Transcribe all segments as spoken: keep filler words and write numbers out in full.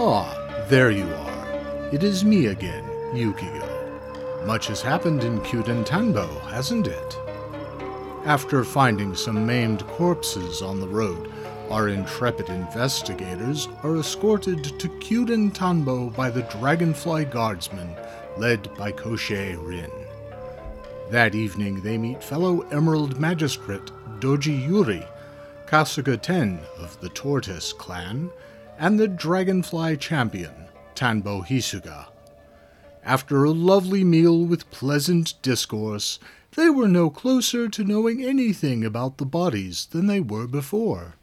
Ah, there you are. It is me again, Yukigo. Much has happened in Kyuden Tanbo, hasn't it? After finding some maimed corpses on the road, our intrepid investigators are escorted to Kyuden Tanbo by the Dragonfly Guardsmen, led by Koshie Rin. That evening they meet fellow Emerald Magistrate Doji Yuri, Kasuga Ten of the Tortoise Clan, and the Dragonfly Champion, Tanbo Hisuga. After a lovely meal with pleasant discourse, they were no closer to knowing anything about the bodies than they were before.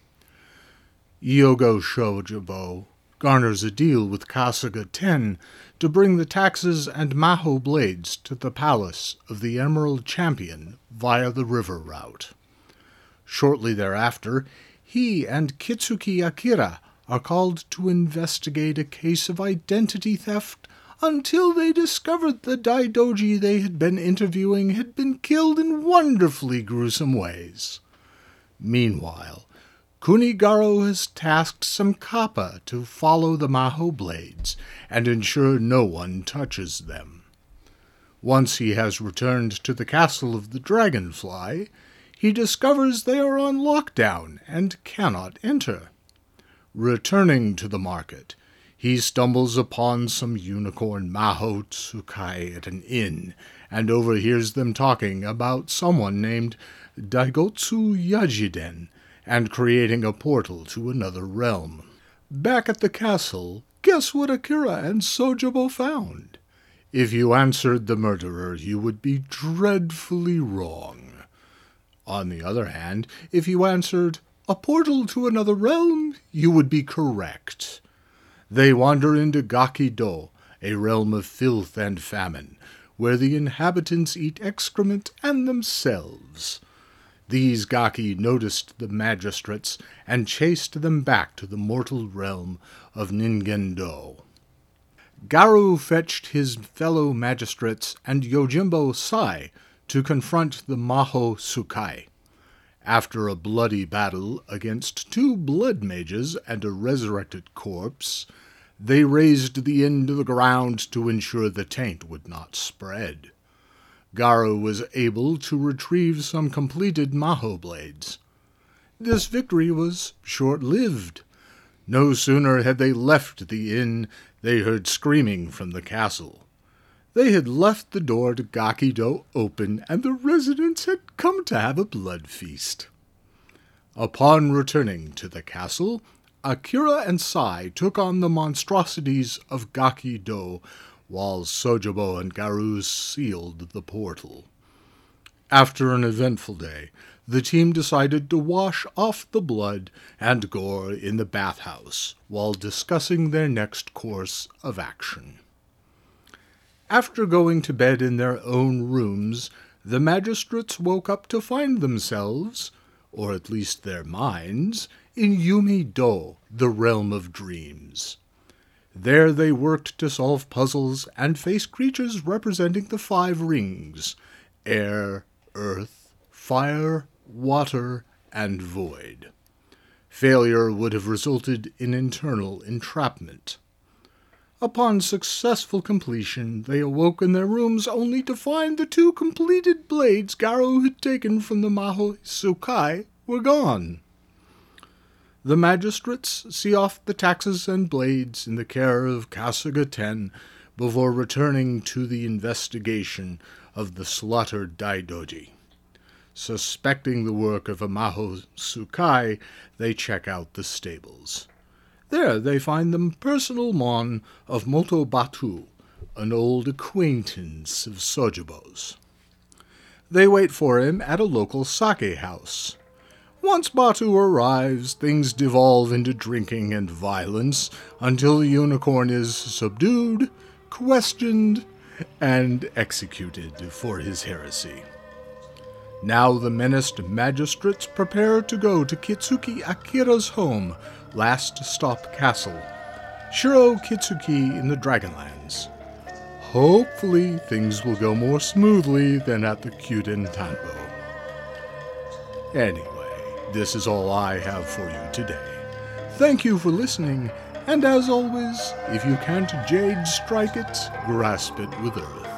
Yogo Shojobo garners a deal with Kasuga Ten to bring the taxes and Maho blades to the palace of the Emerald Champion via the river route. Shortly thereafter, he and Kitsuki Akira are called to investigate a case of identity theft until they discovered the Daidoji they had been interviewing had been killed in wonderfully gruesome ways. Meanwhile, Kunigaro has tasked some kappa to follow the Maho blades and ensure no one touches them. Once he has returned to the castle of the Dragonfly, he discovers they are on lockdown and cannot enter. Returning to the market, he stumbles upon some unicorn Maho Tsukai at an inn and overhears them talking about someone named Daigotsu Yajiden and creating a portal to another realm. Back at the castle, guess what Akira and Sojobo found? If you answered the murderer, you would be dreadfully wrong. On the other hand, if you answered a portal to another realm, you would be correct. They wander into Gaki-do, a realm of filth and famine, where the inhabitants eat excrement and themselves. These Gaki noticed the magistrates and chased them back to the mortal realm of Ningen-do. Garu fetched his fellow magistrates and Yojimbo Sai to confront the Maho Tsukai. After a bloody battle against two blood mages and a resurrected corpse, they razed the inn to the ground to ensure the taint would not spread. Garu was able to retrieve some completed Maho blades. This victory was short-lived. No sooner had they left the inn, they heard screaming from the castle. They had left the door to Gaki-do open, and the residents had come to have a blood feast. Upon returning to the castle, Akira and Sai took on the monstrosities of Gaki-do, while Sojobo and Garu sealed the portal. After an eventful day, the team decided to wash off the blood and gore in the bathhouse, while discussing their next course of action. After going to bed in their own rooms, the magistrates woke up to find themselves, or at least their minds, in Yumi-do, the realm of dreams. There they worked to solve puzzles and face creatures representing the five rings: air, earth, fire, water, and void. Failure would have resulted in internal entrapment. Upon successful completion, they awoke in their rooms only to find the two completed blades Garu had taken from the Maho Tsukai were gone. The magistrates see off the taxes and blades in the care of Kasuga Ten before returning to the investigation of the slaughtered Daidoji. Suspecting the work of a Maho Tsukai, they check out the stables. There they find the personal mon of Moto Batu, an old acquaintance of Sojobo's. They wait for him at a local sake house. Once Batu arrives, things devolve into drinking and violence until the unicorn is subdued, questioned, and executed for his heresy. Now the menaced magistrates prepare to go to Kitsuki Akira's home, Last Stop Castle, Shiro Kitsuki in the Dragonlands. Hopefully things will go more smoothly than at the Kyuden Tanbo. Anyway, this is all I have for you today. Thank you for listening, And as always, if you can't jade strike it, grasp it with earth.